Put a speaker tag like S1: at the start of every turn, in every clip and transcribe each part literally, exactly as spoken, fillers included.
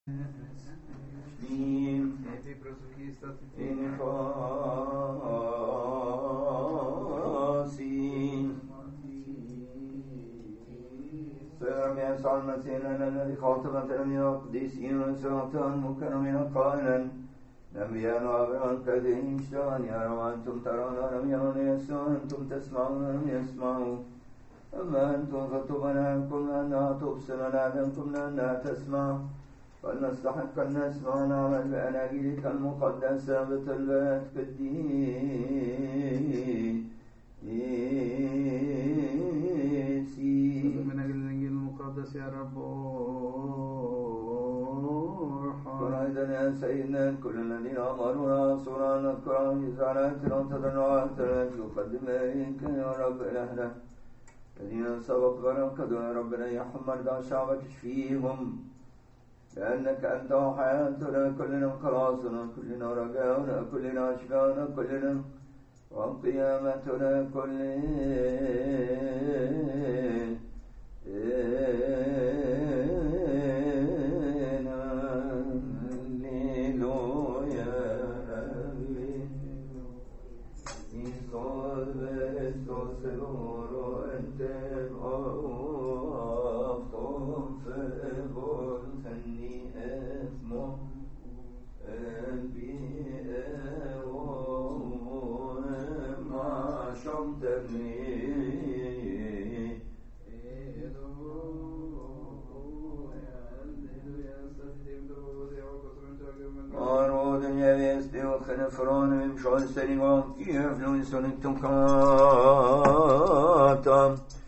S1: الذي خاطبت الأنبياء القديسين وسلطان مكرمين قائلا نبيان وأبران كثيرين اشتغل يا رب أنتم ترون ولم يرون يسمعون أنتم تسمعون ولم يسمعوا أما أنتم فطوبى لكم لأنها تبصر ولكم لأنها تسمع فلنستحق أن نسمع ونعمل بأناجيلك المقدسة بطلبات قديسين
S2: من أجل الإنجيل المقدس يا رب
S1: كن أيضا يا سيدنا كل الذين أمرونا رسولا نذكرهم في زعلاتنا وتضرعاتنا يقدم إليك يا رب إلهنا الذين سبق بركضوا يا ربنا يحمل دع شعبك تشفيهم لأنك أنت حياتنا كلنا خلاصنا كلنا رجاؤنا كلنا أشفاؤنا كلنا وقيامتنا كلنا فرعون من شعور سريعا يفلون سنكتم كاتا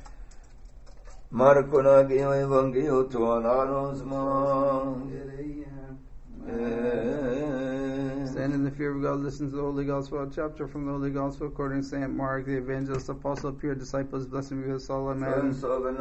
S1: ماركونا جيو إيفانجيو توانا نوزمان
S2: Stand in the fear of God, listen to the Holy Gospel, a chapter from the Holy Gospel according to Saint Mark, the evangelist, apostle, pure disciples, blessed be with all, amen.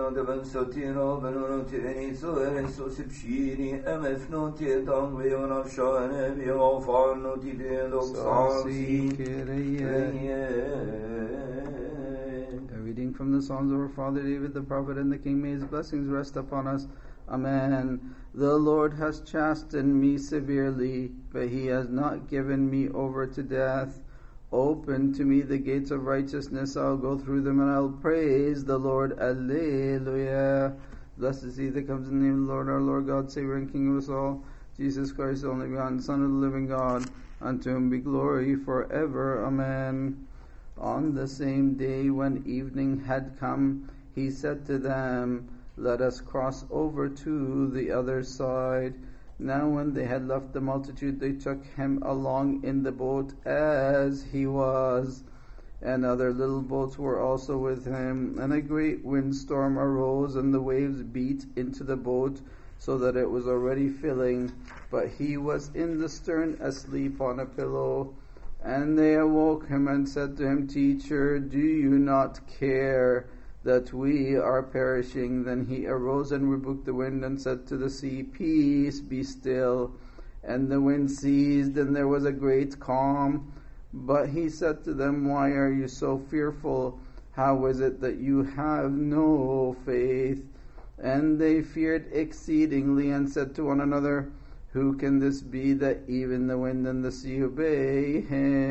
S2: A reading from the Psalms of our Father David the prophet and the King, may his blessings rest upon us. Amen. The Lord has chastened me severely, but he has not given me over to death. Open to me the gates of righteousness. I'll go through them and I'll praise the Lord. Alleluia. Blessed is he that comes in the name of the Lord, our Lord God, Savior and King of us all, Jesus Christ, the only begotten Son of the living God. Unto him be glory forever. Amen. On the same day when evening had come, he said to them, let us cross over to the other side. Now when they had left the multitude, they took him along in the boat as he was, and other little boats were also with him. And a great windstorm arose, and the waves beat into the boat, so that it was already filling. But he was in the stern asleep on a pillow. And they awoke him and said to him, Teacher, do you not care that we are perishing? Then he arose and rebuked the wind and said to the sea, Peace, be still. And the wind ceased, and there was a great calm. But he said to them, Why are you so fearful? How is it that you have no faith? And they feared exceedingly and said to one another, Who can this be that even the wind and the sea obey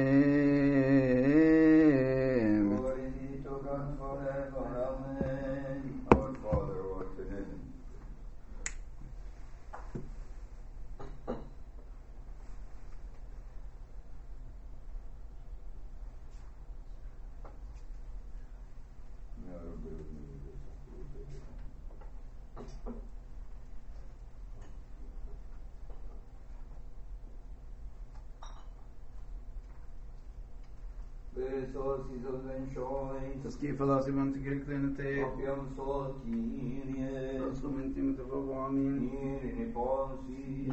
S2: him? تسكيف لازم أن تكرك لنتي
S1: أبيام صوتي
S2: رسومنتي متفوق آمين
S1: نيري نفاسي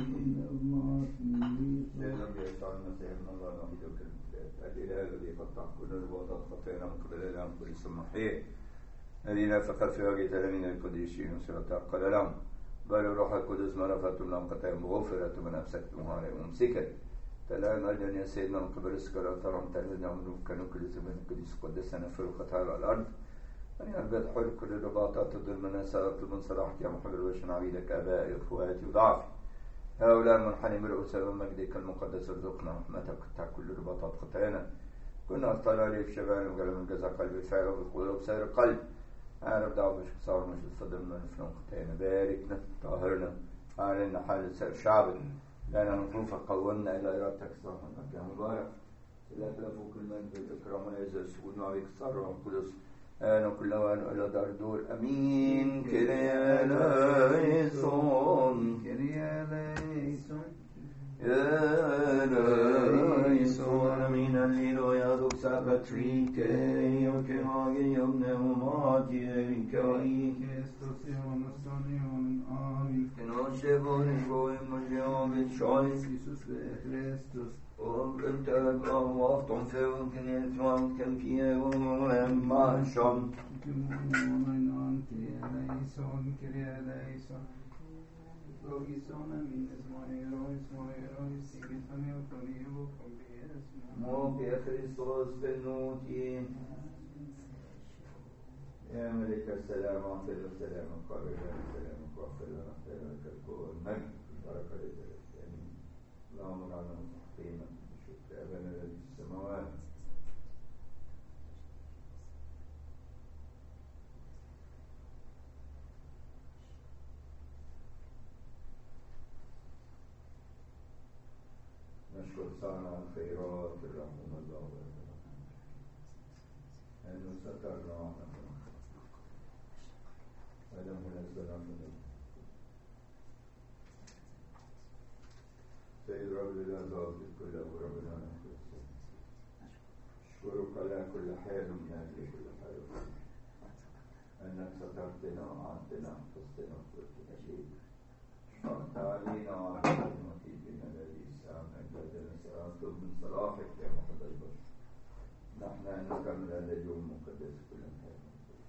S1: سيدنا بيسعنا سيدنا الله نحيد الكلمات الإله الذي قطع كل الوضع خطينا من قبل الألام كل السمحية الذين فقط في وجه تلامين القديسين وسرطاء قال لهم بل روح القدس مرفتم لهم قطع مغفرة من أمسكتم هاري ومسكت تلام أجل يا سيدنا من قبل السكرة ترم تلنا ونوف كانوا كل زمن القديس قدسنا في الخطار على الأرض أن يربط حل كل الرباطات الظلم من سارة من صلاحك يا محل الوشن عبيدك أبائي وأخواتي وضعفي يا الآن منحني برؤوس مجدك المقدس ارزقنا رحمتك تفتح كل رباطات خطايانا. كنا أطلع عليه في شبان وقلم الجزاء قلبي فعلا بالقلوب وبسير القلب. أعرف دعوة مش كسار مش الصدمنا نفنون خطايانا. باركنا طاهرنا أعلنا حال سير شعبك لأن نظروفك قومنا إلى إرادتك صراحة مكان مبارك. لا تلفوا كل من بالإكرام والعزة والسجود معك الصر والقدس آن وكل وان إلى دار دور أمين. كريا ليسون
S2: كريا ليسون
S1: يا ليسون أمين الليلو يا دوك سابتريك يوكي يومنهماتي كوي
S2: كستوسيون استونيون آمين
S1: كنوشبون بوي مجيوم بالشويس
S2: يسوس كريستوس
S1: وانت وافطن فيهم كنيت وان كم فيه وما شم
S2: كمونين كريا ليسون كريا ليسون لوجيسون من اسمه اسمه سيبت أمي وكوني وكم باسمه
S1: مو بخريستوس بنوتي يا ملك السلام أعطي السلام قابل السلام وقفل ونحتاج لك الكون مجد البركة للإسلام. اللهم اجعلنا مستقيما بشكر أبانا الذي في السماوات. نشكر صانع الخيرات الرحمن الله أنه سترنا عنه ولم ينزل عنه. سيد رب الأرباب كل ربنا أشكرك على كل حال من أجل كل حال أنك سترتنا وعنتنا وحفظتنا وقلتنا شيء شرط علينا وعلى المطيبين الذي سام أجلنا سأطلب من صلاحك يا محمد البشر. نحن نكمل هذا اليوم المقدس كل حال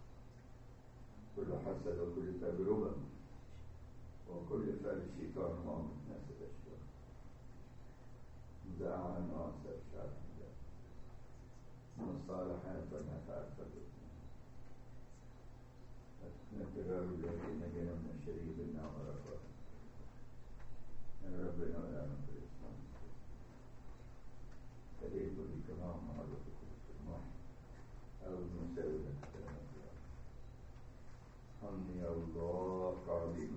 S1: كل حسد وكل تجربة وكل فعل الشيطان وعمل الناس الأشياء مزاعا وأكثر شعر من الصالحات والنفعات نتغير الذين نجينا من الشريك النعم والرفاق من ربنا ولا من الإسلام فليه كل كلام معروف كل كلمة أو المساوي لك حمد يا الله قاضي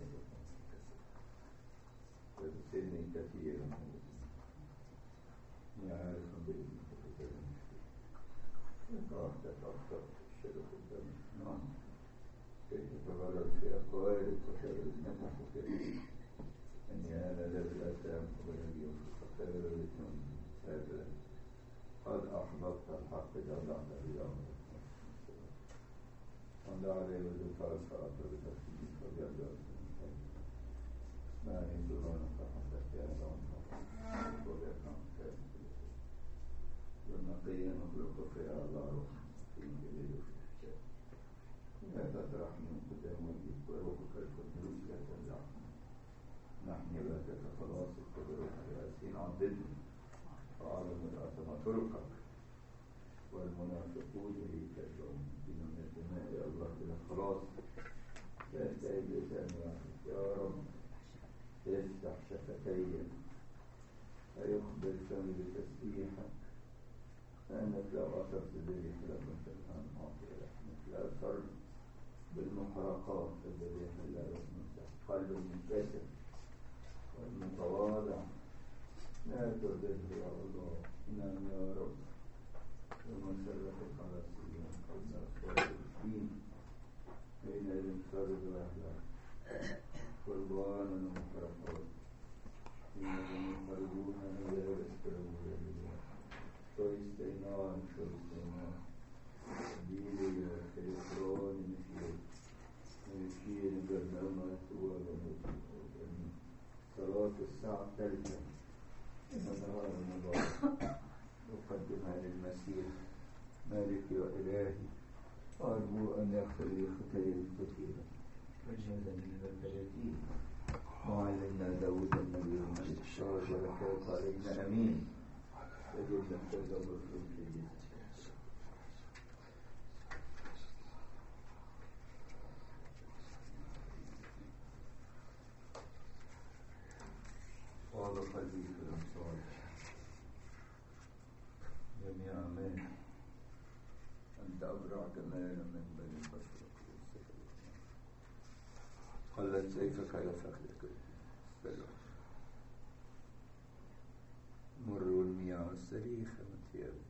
S1: وتسلني كثيرا يا عارف بالمتكتر قاعدة تأخذ الشرف الدم نعم كي تتغرر في أقوالك وخير النفح وكريم أني أنا الذي أتام ولدي في الخطير الاثنين هذا قد أحببت الحق جمعت اليوم وأن عليه وزفاء صلاة بتسليم فبيضا ما يدرون فحدث يا الله وبيقام كيف والنقي نخلق في الله في جليل في الشيء لا تطرح من قدام وجهك وروحك القدوس لا تزعم نحن لك خلاص القدرة الياسين عضدنا وعلم الأثم طرقك والمنافقون إليك اليوم من الدماء يا الله بالخلاص لا تستعيد لساني يا رب يفتح شفتي فيقبل فمي بتسبيحك فإنك لو أثرت الذبيح لكنت الآن أعطي رحمك لا أثر بالمحرقات الذبيح لا رحمك قلب المنكسر والمتواضع لا تردده يا الله نعم يا رب ومسرتك على السجن قبل أسوار الدين بين الانفراد وأهلك قربانا ومحرقات إنهم يخرجون إلى يسكرون شويستينان شويستينان ديلي خيطران مشير مشير برنامج وغنوت صلاة الساعة الثالثة ونهار المبارك أقدمها للمسيح مالكي وإلهي أرجو أن يغفر لي خطاياي الكثيرة وجعلني من البلدين وعلمنا داود النبي الملك الشهر ولك علينا أمين فجدنا تدبر في الجيد أنت أبرع جمالا من بني البشر. قلت سيفك على فخذك السلام. مر المياه السليخة من ثيابك.